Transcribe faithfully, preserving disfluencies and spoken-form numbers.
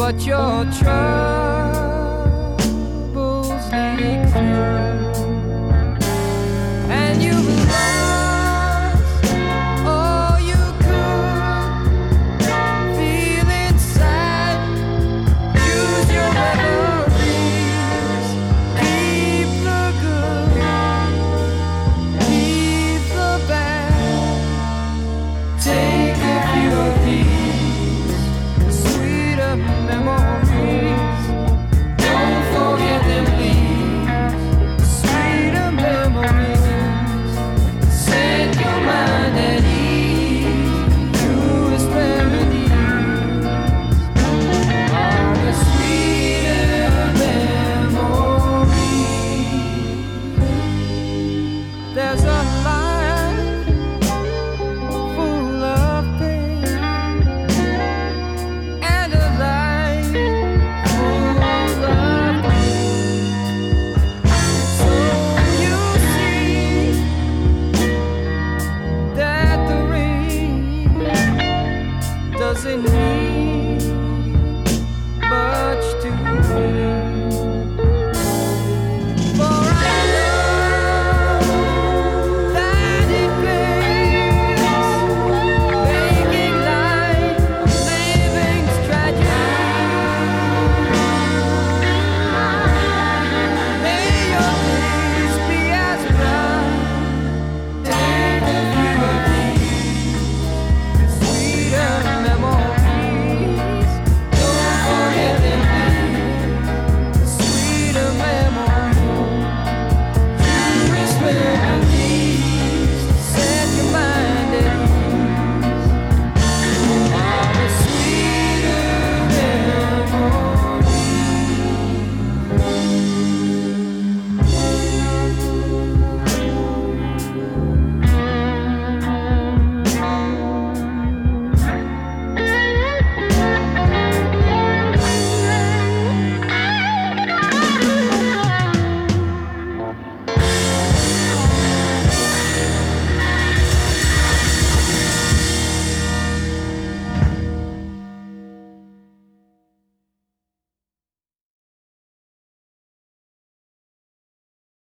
what your troubles lead through, and you've lost all you could feel inside. Use your memories, keep the good, keep the bad. Take a few of these sweeter memories. Don't forget them, please. Sweeter memories. Set your mind at ease. Truest remedies are the sweeter memories. There's a life full of pain and a life full of pain. So you see that the rain doesn't mean